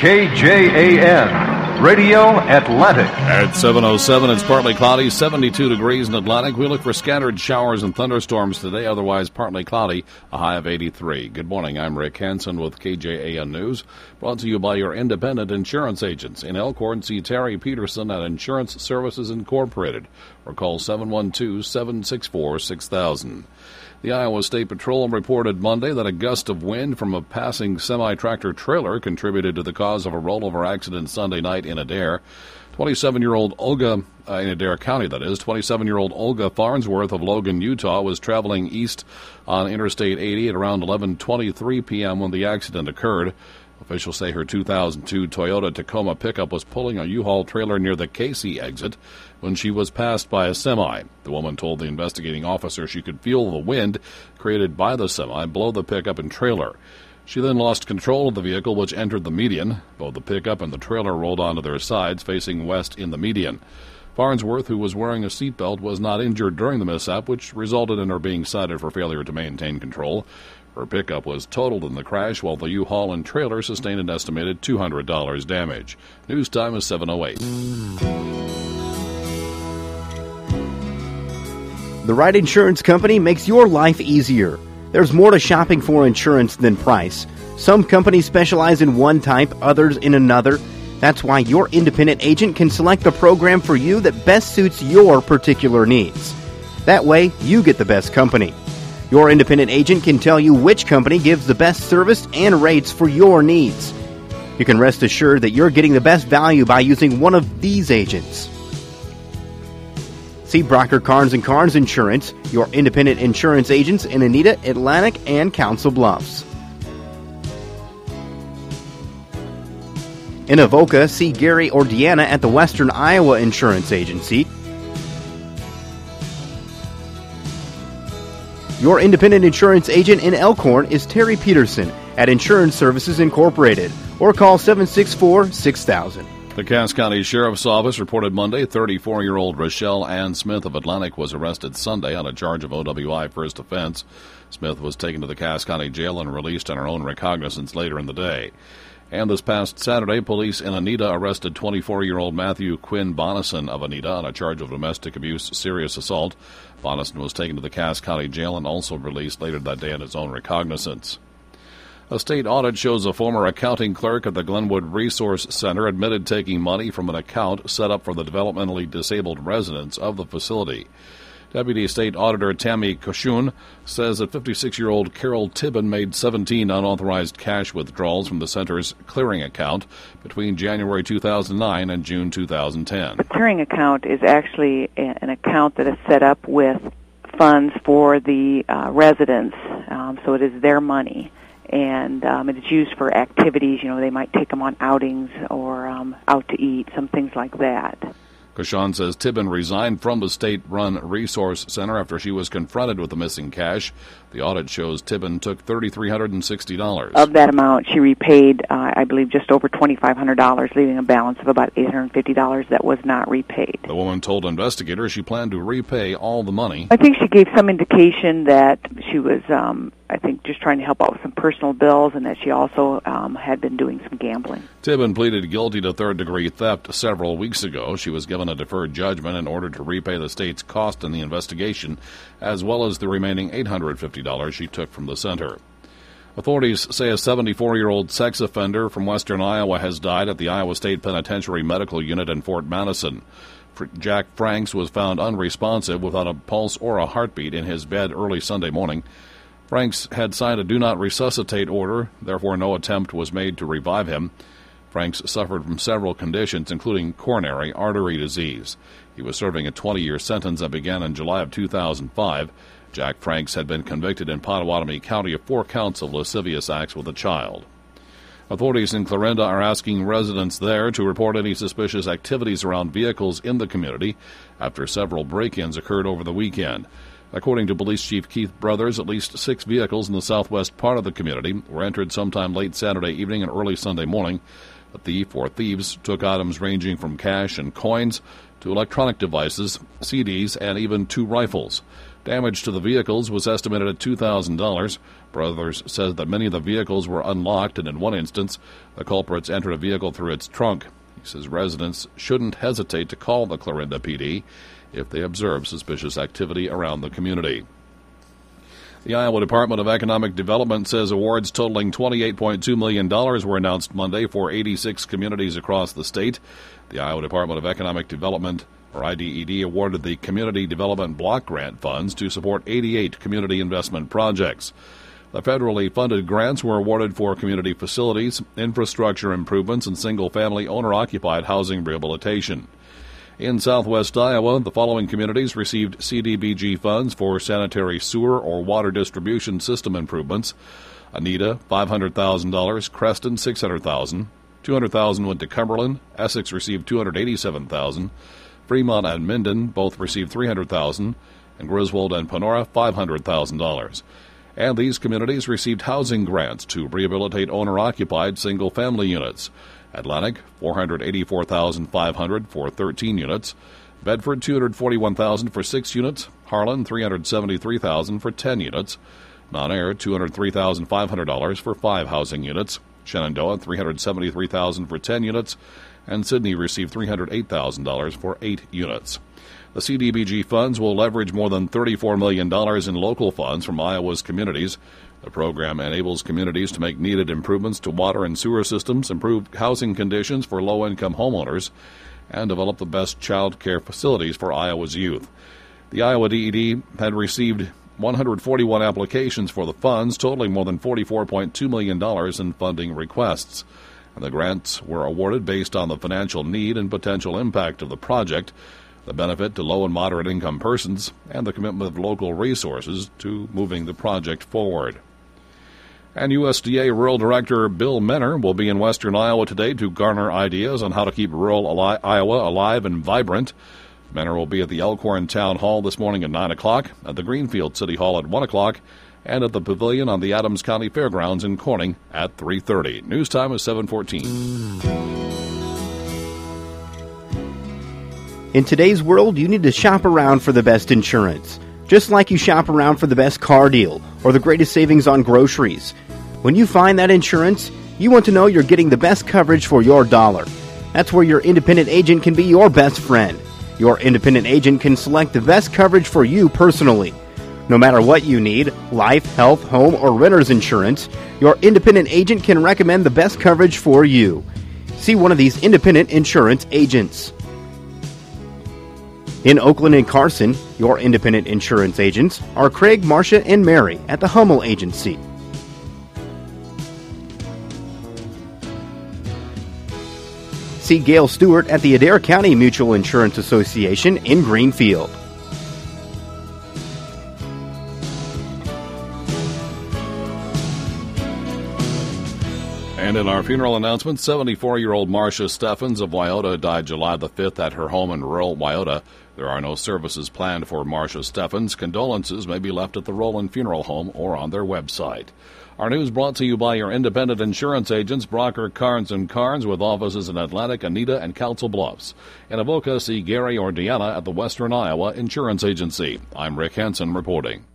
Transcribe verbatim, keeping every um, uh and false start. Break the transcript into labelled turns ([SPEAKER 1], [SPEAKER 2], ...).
[SPEAKER 1] K J A N, Radio Atlantic.
[SPEAKER 2] At seven oh seven, it's partly cloudy, seventy-two degrees in Atlantic. We look for scattered showers and thunderstorms today, otherwise partly cloudy, a high of eighty-three. Good morning, I'm Rick Hansen with K J A N News, brought to you by your independent insurance agents. In Elkhorn, see Terry Peterson at Insurance Services Incorporated, or call seven one two, seven six four, six thousand. The Iowa State Patrol reported Monday that a gust of wind from a passing semi-tractor trailer contributed to the cause of a rollover accident Sunday night in Adair. twenty-seven-year-old Olga, uh, in Adair County that is, twenty-seven-year-old Olga Farnsworth of Logan, Utah, was traveling east on Interstate eighty at around eleven twenty-three p.m. when the accident occurred. Officials say her two thousand two Toyota Tacoma pickup was pulling a U-Haul trailer near the Casey exit when she was passed by a semi. The woman told the investigating officer she could feel the wind created by the semi blow the pickup and trailer. She then lost control of the vehicle, which entered the median. Both the pickup and the trailer rolled onto their sides, facing west in the median. Farnsworth, who was wearing a seatbelt, was not injured during the mishap, which resulted in her being cited for failure to maintain control. Her pickup was totaled in the crash, while the U-Haul and trailer sustained an estimated two hundred dollars damage. News time is seven oh eight.
[SPEAKER 3] The right insurance company makes your life easier. There's more to shopping for insurance than price. Some companies specialize in one type, others in another. That's why your independent agent can select the program for you that best suits your particular needs. That way, you get the best company. Your independent agent can tell you which company gives the best service and rates for your needs. You can rest assured that you're getting the best value by using one of these agents. See Brocker Carnes and Carnes Insurance, your independent insurance agents in Anita, Atlantic, and Council Bluffs. In Avoca, see Gary or Deanna at the Western Iowa Insurance Agency. Your independent insurance agent in Elkhorn is Terry Peterson at Insurance Services Incorporated, or call seven six four, six thousand.
[SPEAKER 2] The Cass County Sheriff's Office reported Monday thirty-four-year-old Rochelle Ann Smith of Atlantic was arrested Sunday on a charge of O W I first offense. Smith was taken to the Cass County Jail and released on her own recognizance later in the day. And this past Saturday, police in Anita arrested twenty-four-year-old Matthew Quinn Bonison of Anita on a charge of domestic abuse, serious assault. Bonison was taken to the Cass County Jail and also released later that day on his own recognizance. A state audit shows a former accounting clerk at the Glenwood Resource Center admitted taking money from an account set up for the developmentally disabled residents of the facility. Deputy State Auditor Tammy Koshun says that fifty-six-year-old Carol Tibbin made seventeen unauthorized cash withdrawals from the center's clearing account between January two thousand nine and June two thousand ten.
[SPEAKER 4] The clearing account is actually an account that is set up with funds for the uh, residents, um, so it is their money. And um, it is used for activities. You know, they might take them on outings or um, out to eat, some things like that.
[SPEAKER 2] Kashan says Tibbin resigned from the state-run resource center after she was confronted with the missing cash. The audit shows Tibbin took three thousand three hundred sixty dollars.
[SPEAKER 4] Of that amount, she repaid, uh, I believe, just over two thousand five hundred dollars, leaving a balance of about eight hundred fifty dollars that was not repaid.
[SPEAKER 2] The woman told investigators she planned to repay all the money.
[SPEAKER 4] I think she gave some indication that she was, um, I think, just trying to help out with some personal bills, and that she also um, had been doing some gambling.
[SPEAKER 2] Tibbin pleaded guilty to third-degree theft several weeks ago. She was given a deferred judgment in order to repay the state's cost in the investigation, as well as the remaining eight hundred fifty dollars she took from the center. Authorities say a seventy-four-year-old sex offender from western Iowa has died at the Iowa State Penitentiary Medical Unit in Fort Madison. Jack Franks was found unresponsive without a pulse or a heartbeat in his bed early Sunday morning. Franks had signed a do not resuscitate order, therefore no attempt was made to revive him. Franks suffered from several conditions, including coronary artery disease. He was serving a twenty-year sentence that began in July of two thousand five. Jack Franks had been convicted in Pottawatomie County of four counts of lascivious acts with a child. Authorities in Clarinda are asking residents there to report any suspicious activities around vehicles in the community after several break-ins occurred over the weekend. According to Police Chief Keith Brothers, at least six vehicles in the southwest part of the community were entered sometime late Saturday evening and early Sunday morning. The thief or thieves took items ranging from cash and coins to electronic devices, C Ds, and even two rifles. Damage to the vehicles was estimated at two thousand dollars. Brothers says that many of the vehicles were unlocked, and in one instance, the culprits entered a vehicle through its trunk. He says residents shouldn't hesitate to call the Clarinda P D if they observe suspicious activity around the community. The Iowa Department of Economic Development says awards totaling twenty-eight point two million dollars were announced Monday for eighty-six communities across the state. The Iowa Department of Economic Development, or I D E D, awarded the Community Development Block Grant funds to support eighty-eight community investment projects. The federally funded grants were awarded for community facilities, infrastructure improvements, and single-family owner-occupied housing rehabilitation. In southwest Iowa, the following communities received C D B G funds for sanitary sewer or water distribution system improvements. Anita, five hundred thousand dollars, Creston, six hundred thousand dollars, two hundred thousand dollars went to Cumberland, Essex received two hundred eighty-seven thousand dollars, Fremont and Minden both received three hundred thousand dollars, and Griswold and Panora, five hundred thousand dollars. And these communities received housing grants to rehabilitate owner-occupied single-family units. Atlantic, four hundred eighty-four thousand five hundred dollars for thirteen units. Bedford, two hundred forty-one thousand dollars for six units. Harlan, three hundred seventy-three thousand dollars for ten units. Nonair, two hundred three thousand five hundred dollars for five housing units. Shenandoah, three hundred seventy-three thousand dollars for ten units. And Sidney received three hundred eight thousand dollars for eight units. The C D B G funds will leverage more than thirty-four million dollars in local funds from Iowa's communities. The program enables communities to make needed improvements to water and sewer systems, improve housing conditions for low-income homeowners, and develop the best child care facilities for Iowa's youth. The Iowa D E D had received one hundred forty-one applications for the funds, totaling more than forty-four point two million dollars in funding requests. And the grants were awarded based on the financial need and potential impact of the project, the benefit to low and moderate income persons, and the commitment of local resources to moving the project forward. And U S D A Rural Director Bill Menner will be in western Iowa today to garner ideas on how to keep rural ali- Iowa alive and vibrant. Menner will be at the Elkhorn Town Hall this morning at nine o'clock, at the Greenfield City Hall at one o'clock, and at the Pavilion on the Adams County Fairgrounds in Corning at three thirty. News time is seven fourteen.
[SPEAKER 3] In today's world, you need to shop around for the best insurance. Just like you shop around for the best car deal or the greatest savings on groceries. When you find that insurance, you want to know you're getting the best coverage for your dollar. That's where your independent agent can be your best friend. Your independent agent can select the best coverage for you personally. No matter what you need, life, health, home, or renter's insurance, your independent agent can recommend the best coverage for you. See one of these independent insurance agents. In Oakland and Carson, your independent insurance agents are Craig, Marcia, and Mary at the Hummel Agency. See Gail Stewart at the Adair County Mutual Insurance Association in Greenfield.
[SPEAKER 2] And in our funeral announcement, seventy-four-year-old Marcia Steffens of Wyoto died July the fifth at her home in rural Wyoto. There are no services planned for Marcia Steffens. Condolences may be left at the Roland Funeral Home or on their website. Our news brought to you by your independent insurance agents, Brocker, Carnes and Carnes, with offices in Atlantic, Anita, and Council Bluffs. In Avoca, see Gary or Deanna at the Western Iowa Insurance Agency. I'm Rick Hansen reporting.